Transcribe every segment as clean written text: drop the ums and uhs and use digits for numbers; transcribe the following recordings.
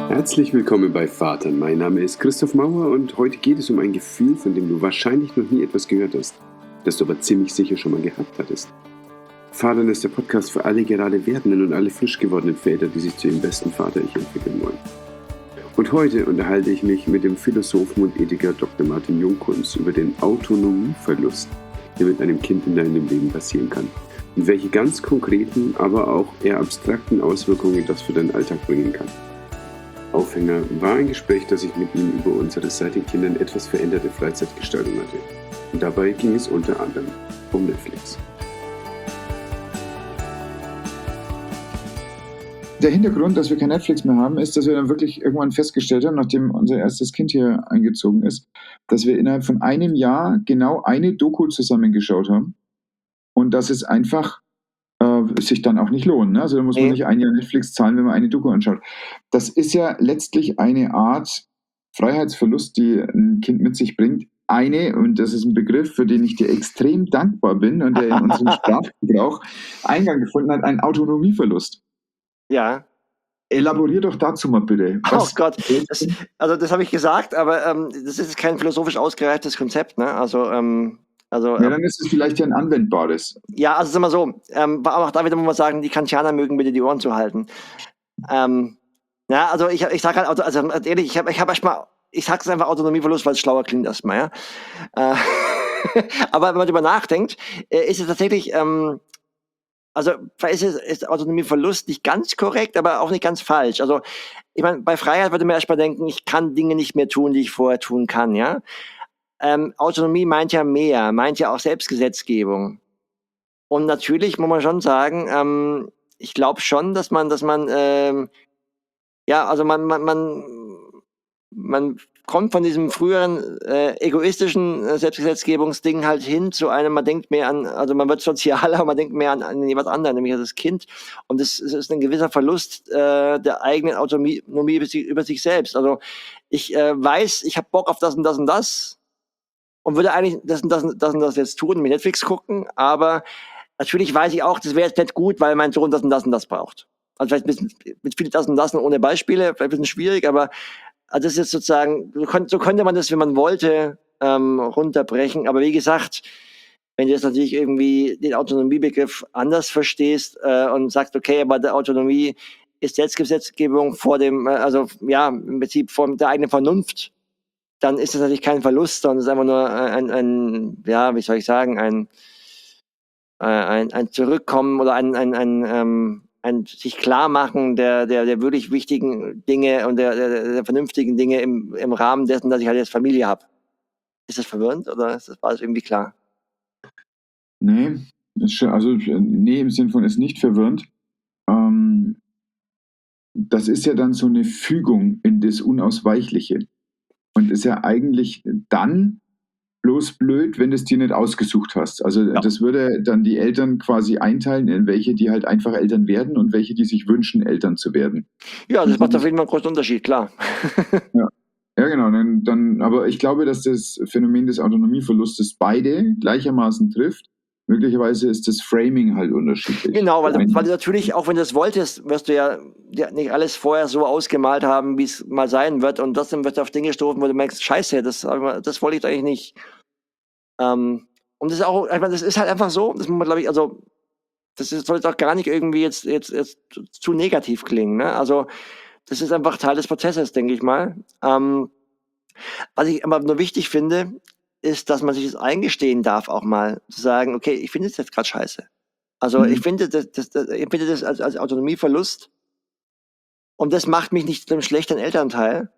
Herzlich willkommen bei Vater. Mein Name ist Christoph Mauer und heute geht es um ein Gefühl, von dem du wahrscheinlich noch nie etwas gehört hast, das du aber ziemlich sicher schon mal gehabt hattest. Vatern ist der Podcast für alle gerade werdenden und alle frisch gewordenen Väter, die sich zu ihrem besten Vater-Ich entwickeln wollen. Und heute unterhalte ich mich mit dem Philosophen und Ethiker Dr. Martin Jungkunz über den Autonomieverlust, der mit einem Kind in deinem Leben passieren kann und welche ganz konkreten, aber auch eher abstrakten Auswirkungen das für deinen Alltag bringen kann. Aufhänger war ein Gespräch, das ich mit ihm über unsere seit den Kindern etwas veränderte Freizeitgestaltung hatte. Und dabei ging es unter anderem um Netflix. Der Hintergrund, dass wir kein Netflix mehr haben, ist, dass wir dann wirklich irgendwann festgestellt haben, nachdem unser erstes Kind hier eingezogen ist, dass wir innerhalb von einem Jahr genau eine Doku zusammengeschaut haben und dass es einfach sich dann auch nicht lohnt. Ne? Also da muss man nicht ein Jahr Netflix zahlen, wenn man eine Doku anschaut. Das ist ja letztlich eine Art Freiheitsverlust, die ein Kind mit sich bringt. Und das ist ein Begriff, für den ich dir extrem dankbar bin und der in unserem Sprachgebrauch Eingang gefunden hat, ein Autonomieverlust. Ja. Elaborier doch dazu mal bitte. Oh Gott, das habe ich gesagt, aber das ist kein philosophisch ausgereiftes Konzept, ne? Ja, dann ist es vielleicht ja ein anwendbares. Ja, also sagen wir so, auch da wieder muss man sagen, die Kantianer mögen bitte die Ohren zu halten. Ja, also ich sage halt, also ehrlich, ich habe erstmal, ich sage es einfach Autonomieverlust, weil es schlauer klingt erstmal, ja. Aber wenn man darüber nachdenkt, ist es tatsächlich, also vielleicht ist Autonomieverlust nicht ganz korrekt, aber auch nicht ganz falsch. Also ich meine, bei Freiheit würde man erstmal denken, ich kann Dinge nicht mehr tun, die ich vorher tun kann, ja. Autonomie meint ja mehr, meint ja auch Selbstgesetzgebung. Und natürlich muss man schon sagen, ich glaube schon, dass man, ja, also man kommt von diesem früheren egoistischen Selbstgesetzgebungsding halt hin zu einem, man denkt mehr an, also man wird sozialer, man denkt mehr an jemand anderen, nämlich an das Kind. Und es ist ein gewisser Verlust der eigenen Autonomie über sich selbst. Also ich weiß, ich habe Bock auf das und das und das und würde eigentlich das und das jetzt tun, mir Netflix gucken, aber natürlich weiß ich auch, das wäre jetzt nicht gut, weil mein Sohn das und das braucht. Also vielleicht ein bisschen mit viel das und das und ohne Beispiele, vielleicht ein bisschen schwierig, aber also das ist jetzt sozusagen, so könnte man das, wenn man wollte, runterbrechen. Aber wie gesagt, wenn du jetzt natürlich irgendwie den Autonomiebegriff anders verstehst und sagst, okay, aber der Autonomie ist Selbstgesetzgebung vor dem, also ja, im Prinzip vor der eigenen Vernunft, dann ist das natürlich kein Verlust, sondern es ist einfach nur ein ja, wie soll ich sagen, ein Zurückkommen oder ein sich klarmachen der wirklich wichtigen Dinge und der vernünftigen Dinge im Rahmen dessen, dass ich halt jetzt Familie habe. Ist das verwirrend oder war das irgendwie klar? Nee, nee, im Sinn von ist nicht verwirrend. Das ist ja dann so eine Fügung in das Unausweichliche. Und ist ja eigentlich dann bloß blöd, wenn du es dir nicht ausgesucht hast. Also Ja. Das würde dann die Eltern quasi einteilen, in welche, die halt einfach Eltern werden und welche, die sich wünschen, Eltern zu werden. Ja, das macht auf jeden Fall einen großen Unterschied, klar. Ja, genau. Aber ich glaube, dass das Phänomen des Autonomieverlustes beide gleichermaßen trifft. Möglicherweise ist das Framing halt unterschiedlich. Genau, weil du natürlich, auch wenn du es wolltest, wirst du ja nicht alles vorher so ausgemalt haben, wie es mal sein wird. Und trotzdem wirst du auf Dinge stoßen, wo du merkst, scheiße, das wollte ich eigentlich nicht. Und das ist auch, ich meine, das ist halt einfach so, das muss man, glaube ich, also das soll jetzt auch gar nicht irgendwie jetzt zu negativ klingen, ne? Also das ist einfach Teil des Prozesses, denke ich mal. Was ich aber nur wichtig finde, ist, dass man sich das eingestehen darf, auch mal zu sagen, okay, ich finde es jetzt gerade scheiße. Also ich finde das als Autonomieverlust und das macht mich nicht zu einem schlechten Elternteil.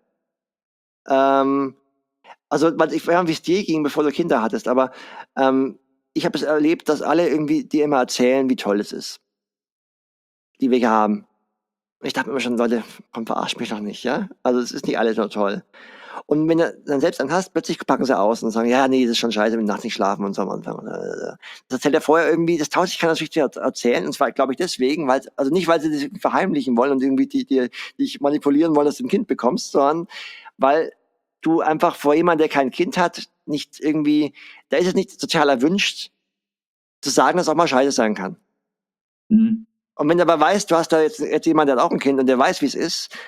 Also ich weiß nicht, wie es dir ging, bevor du Kinder hattest, aber ich habe es erlebt, dass alle irgendwie dir immer erzählen, wie toll es ist, die wir hier haben. Ich dachte mir immer schon, Leute, komm, verarscht mich doch nicht, ja? Also es ist nicht alles nur toll. Und wenn du dann selbst einen hast, plötzlich packen sie aus und sagen, ja, nee, das ist schon scheiße, wenn wir nachts nicht schlafen und so am Anfang. Das erzählt er vorher irgendwie, das traut sich keiner so richtig erzählen. Und zwar, glaube ich, deswegen, also nicht, weil sie das verheimlichen wollen und irgendwie dich manipulieren wollen, dass du ein Kind bekommst, sondern weil du einfach vor jemandem, der kein Kind hat, nicht irgendwie, da ist es nicht sozial erwünscht, zu sagen, dass es auch mal scheiße sein kann. Mhm. Und wenn du aber weißt, du hast da jetzt jemand, der hat auch ein Kind und der weiß, wie es ist,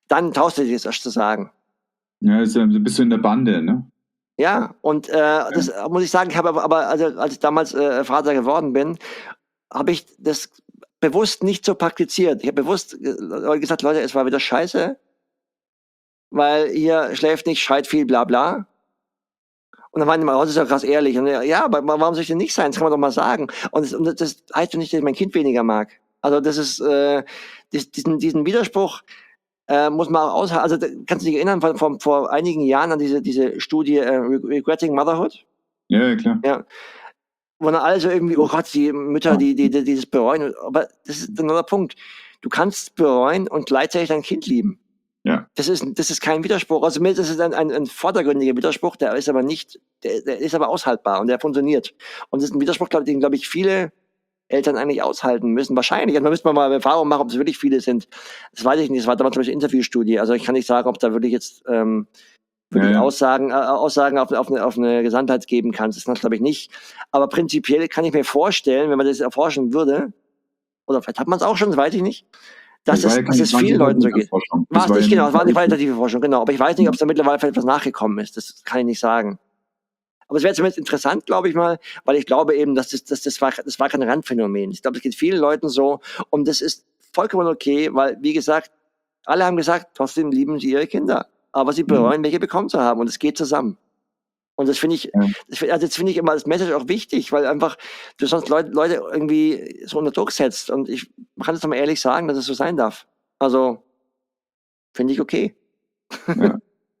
Dann traust du dir das erst zu sagen. Ja, bist du in der Bande, ne? Ja, und das muss ich sagen, ich habe aber also, als ich damals Vater geworden bin, habe ich das bewusst nicht so praktiziert. Ich habe bewusst gesagt, Leute, es war wieder scheiße, weil ihr schläft nicht, schreit viel, bla bla. Und dann waren die mal, oh, das ist ja krass ehrlich. Und ja, aber warum soll ich denn nicht sein? Das kann man doch mal sagen. Und das heißt ja nicht, dass ich mein Kind weniger mag. Also das ist diesen Widerspruch muss man auch aushalten. Also kannst du dich erinnern vor einigen Jahren an diese Studie Regretting Motherhood? Ja, klar. Ja. Wo dann alle so irgendwie, oh Gott, die Mütter, die das bereuen. Aber das ist ein anderer Punkt. Du kannst bereuen und gleichzeitig dein Kind lieben. Ja. Das ist kein Widerspruch. Also das ist ein vordergründiger Widerspruch, der ist aber nicht, der ist aber aushaltbar und der funktioniert. Und das ist ein Widerspruch, den, glaube ich, viele Eltern eigentlich aushalten müssen. Wahrscheinlich. Also man müsste mal Erfahrung machen, ob es wirklich viele sind. Das weiß ich nicht. Das war damals zum Beispiel eine Interviewstudie. Also ich kann nicht sagen, ob da wirklich jetzt wirklich Aussagen auf eine Gesamtheit geben kannst. Das glaube ich nicht. Aber prinzipiell kann ich mir vorstellen, wenn man das erforschen würde, oder vielleicht hat man es auch schon, das weiß ich nicht, dass es vielen Leuten so geht. War es nicht, genau, es war eine qualitative Forschung, genau. Aber ich weiß nicht, ob es da mittlerweile vielleicht was nachgekommen ist. Das kann ich nicht sagen. Aber es wäre zumindest interessant, glaube ich mal, weil ich glaube eben, das war kein Randphänomen. Ich glaube, es geht vielen Leuten so und das ist vollkommen okay, weil, wie gesagt, alle haben gesagt, trotzdem lieben sie ihre Kinder, aber sie bereuen, welche bekommen zu haben und es geht zusammen. Und das finde ich, das finde ich immer als Message auch wichtig, weil einfach du sonst Leute irgendwie so unter Druck setzt und ich kann es doch mal ehrlich sagen, dass es so sein darf. Also, finde ich okay. Ja.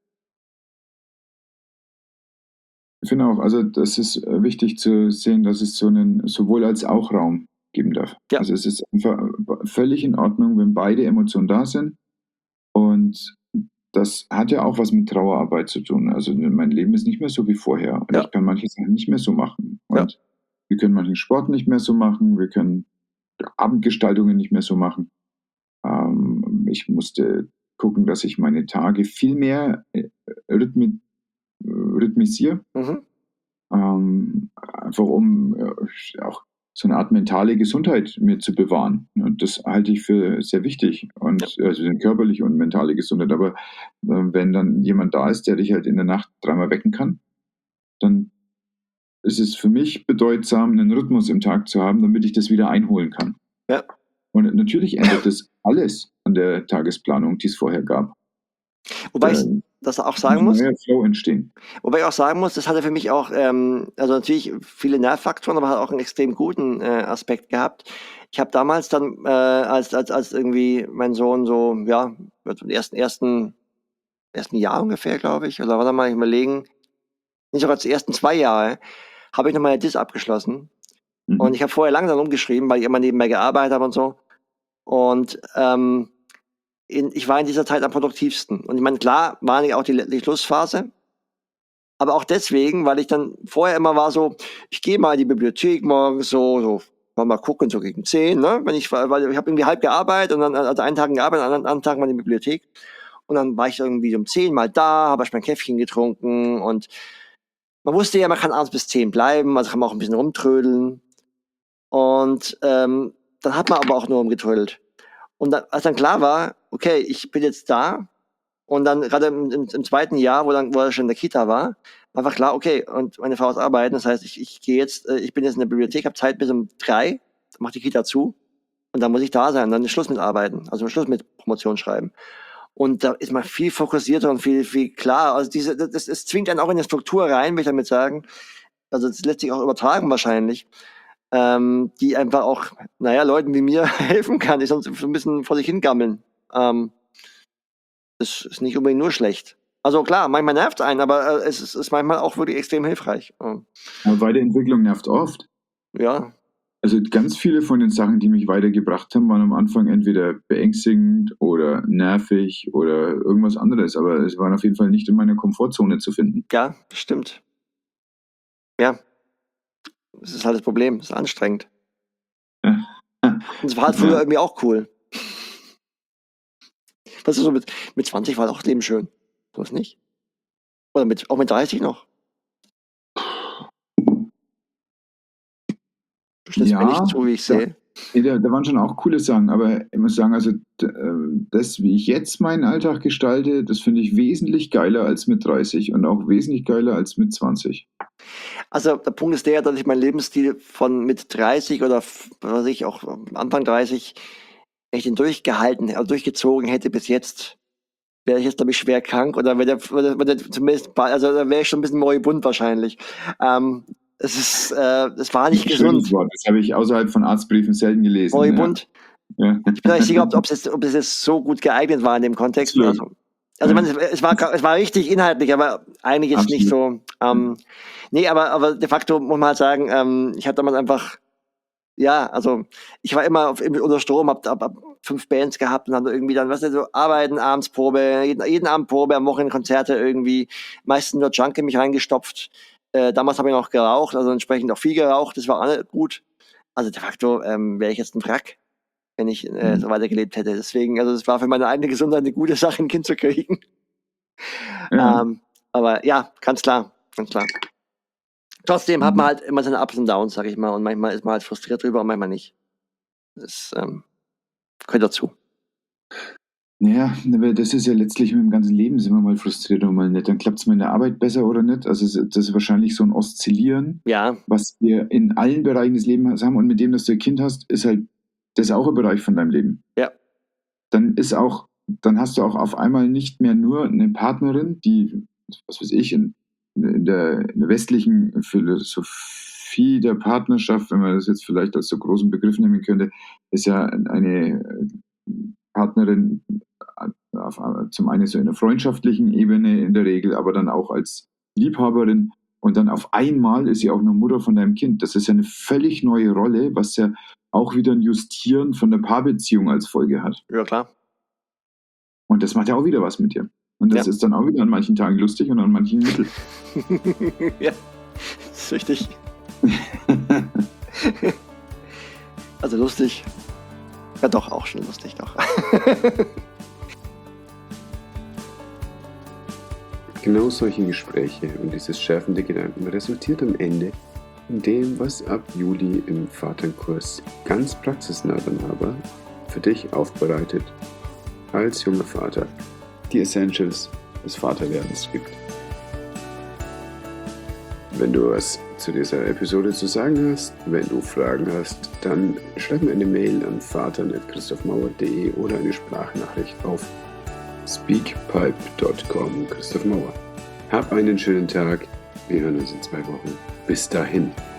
Ich finde auch, also das ist wichtig zu sehen, dass es so einen sowohl als auch Raum geben darf. Ja. Also es ist einfach völlig in Ordnung, wenn beide Emotionen da sind. Und das hat ja auch was mit Trauerarbeit zu tun. Also mein Leben ist nicht mehr so wie vorher. Und ich kann manche Sachen nicht mehr so machen. Und wir können manchen Sport nicht mehr so machen. Wir können Abendgestaltungen nicht mehr so machen. Ich musste gucken, dass ich meine Tage viel mehr rhythmisiere. Einfach um auch so eine Art mentale Gesundheit mir zu bewahren. Und das halte ich für sehr wichtig. Und also eine körperliche und mentale Gesundheit. Aber wenn dann jemand da ist, der dich halt in der Nacht dreimal wecken kann, dann ist es für mich bedeutsam, einen Rhythmus im Tag zu haben, damit ich das wieder einholen kann. Ja. Und natürlich ändert das alles an der Tagesplanung, die es vorher gab. Wobei ich das auch sagen muss. Flow entstehen. Wobei ich auch sagen muss, das hatte für mich auch, also natürlich viele Nervfaktoren, aber hat auch einen extrem guten Aspekt gehabt. Ich habe damals dann, als irgendwie mein Sohn so, ja, im ersten Jahr ungefähr, glaube ich, oder warte mal, ich überlegen, nicht sogar die ersten 2 Jahre, habe ich noch meine DIS abgeschlossen. Und ich habe vorher langsam umgeschrieben, weil ich immer nebenbei gearbeitet habe und so. Und ich war in dieser Zeit am produktivsten. Und ich meine, klar, war nicht auch die Schlussphase. Aber auch deswegen, weil ich dann vorher immer war so, ich gehe mal in die Bibliothek morgens so mal gucken, so gegen 10, ne? Weil ich habe irgendwie halb gearbeitet und dann, also einen Tag gearbeitet, an anderen Tagen mal in die Bibliothek. Und dann war ich irgendwie um 10 mal da, habe ich mein Käffchen getrunken und man wusste ja, man kann abends bis 10 bleiben, also kann man auch ein bisschen rumtrödeln. Und dann hat man aber auch nur rumgetrödelt. Und dann, als dann klar war, okay, ich bin jetzt da und dann gerade im 2. Jahr, wo er schon in der Kita war einfach klar, okay, und meine Frau ist arbeiten, das heißt, ich gehe jetzt, ich bin jetzt in der Bibliothek, habe Zeit bis um 3, macht die Kita zu und dann muss ich da sein, dann ist Schluss mit Arbeiten, also Schluss mit Promotion schreiben. Und da ist man viel fokussierter und viel klarer. Also das zwingt einen auch in eine Struktur rein, will ich damit sagen. Also das lässt sich auch übertragen wahrscheinlich, die einfach auch, Leuten wie mir helfen kann, die sonst so ein bisschen vor sich hingammeln. Das ist nicht unbedingt nur schlecht. Also klar, manchmal nervt es einen, aber es ist manchmal auch wirklich extrem hilfreich. Aber Weiterentwicklung nervt oft. Ja. Also ganz viele von den Sachen, die mich weitergebracht haben, waren am Anfang entweder beängstigend oder nervig oder irgendwas anderes, aber es waren auf jeden Fall nicht in meiner Komfortzone zu finden. Ja, stimmt. Ja. Das ist halt das Problem, das ist anstrengend. Ja. Und es war halt früher irgendwie auch cool. Was ist so mit 20 war auch das Leben schön. So ist nicht? Oder auch mit 30 noch? Du stimmst mir nicht zu, wie ich sehe. Da waren schon auch coole Sachen, aber ich muss sagen, also das, wie ich jetzt meinen Alltag gestalte, das finde ich wesentlich geiler als mit 30 und auch wesentlich geiler als mit 20. Also der Punkt ist der, dass ich meinen Lebensstil von mit 30 oder was weiß ich, auch Anfang 30, wenn ich den durchgezogen hätte bis jetzt, wäre ich jetzt, glaube ich, schwer krank oder wäre der zumindest, also da wäre ich schon ein bisschen moribund wahrscheinlich. Es war nicht Schönes gesund. Wort, das habe ich außerhalb von Arztbriefen selten gelesen. Moribund. Ja. Ich bin nicht sicher, ob es jetzt so gut geeignet war in dem Kontext. Absolut. Also es war richtig inhaltlich, aber eigentlich jetzt nicht so. Nee, aber de facto muss man halt sagen, ich hatte damals einfach, ja, also ich war immer unter Strom, hab 5 Bands gehabt und dann irgendwie dann, weißt du, so arbeiten, abends Probe, jeden Abend Probe, am Wochenende Konzerte irgendwie, meistens nur Junk in mich reingestopft. Damals habe ich noch geraucht, also entsprechend auch viel geraucht, das war auch nicht gut. Also de facto wäre ich jetzt ein Wrack, wenn ich so weitergelebt hätte. Deswegen, also es war für meine eigene Gesundheit eine gute Sache, ein Kind zu kriegen. Ja. Aber ja, ganz klar. Trotzdem hat man halt immer seine Ups und Downs, sag ich mal, und manchmal ist man halt frustriert drüber und manchmal nicht. Das gehört dazu. Ja, aber das ist ja letztlich mit dem ganzen Leben, sind wir mal frustriert und mal nicht. Dann klappt es mal in der Arbeit besser oder nicht. Also das ist wahrscheinlich so ein Oszillieren, Ja, was wir in allen Bereichen des Lebens haben. Und mit dem, dass du ein Kind hast, ist halt das auch ein Bereich von deinem Leben. ja, Dann hast du auch auf einmal nicht mehr nur eine Partnerin, die, was weiß ich, in der westlichen Philosophie der Partnerschaft, wenn man das jetzt vielleicht als so großen Begriff nehmen könnte, ist ja eine Partnerin zum einen so in einer freundschaftlichen Ebene in der Regel, aber dann auch als Liebhaberin. Und dann auf einmal ist sie auch noch Mutter von deinem Kind. Das ist ja eine völlig neue Rolle, was ja auch wieder ein Justieren von der Paarbeziehung als Folge hat. ja klar. Und das macht ja auch wieder was mit dir. Und das ist dann auch wieder an manchen Tagen lustig und an manchen mittel. Ja, das ist richtig. Also lustig. Ja doch, auch schon lustig, doch. Genau solche Gespräche und dieses schärfende Gedanken resultiert am Ende in dem, was ab Juli im Vaterkurs ganz praxisnah dann aber für dich aufbereitet als junger Vater die Essentials des Vaterwerdens gibt. Wenn du was zu dieser Episode zu sagen hast, wenn du Fragen hast, dann schreib mir eine Mail an vater@christophmauer.de oder eine Sprachnachricht auf speakpipe.com. Christoph Mauer. Hab einen schönen Tag. Wir hören uns in 2 Wochen. Bis dahin.